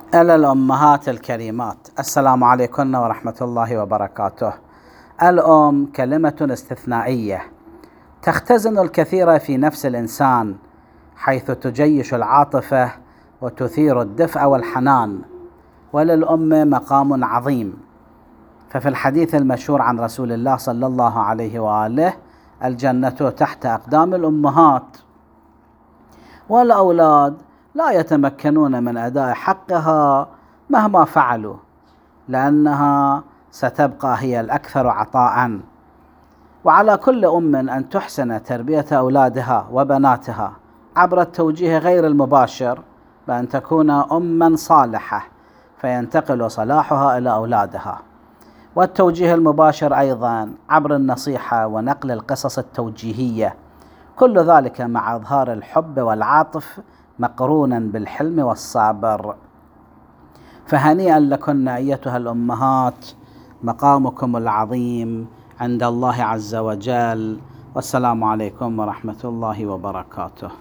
إلى الأمهات الكريمات، السلام عليكم ورحمة الله وبركاته. الأم كلمة استثنائية تختزن الكثير في نفس الإنسان، حيث تجيش العاطفة وتثير الدفء والحنان، وللأم مقام عظيم. ففي الحديث المشهور عن رسول الله صلى الله عليه وآله: الجنة تحت أقدام الأمهات. والأولاد لا يتمكنون من أداء حقها مهما فعلوا، لأنها ستبقى هي الأكثر عطاءً. وعلى كل أم أن تحسن تربية أولادها وبناتها عبر التوجيه غير المباشر، بأن تكون أماً صالحة فينتقل صلاحها إلى أولادها، والتوجيه المباشر أيضاً عبر النصيحة ونقل القصص التوجيهية، كل ذلك مع إظهار الحب والعاطف مقرونا بالحلم والصبر. فهنيئا لكن أيتها الأمهات، مقامكم العظيم عند الله عز وجل. والسلام عليكم ورحمة الله وبركاته.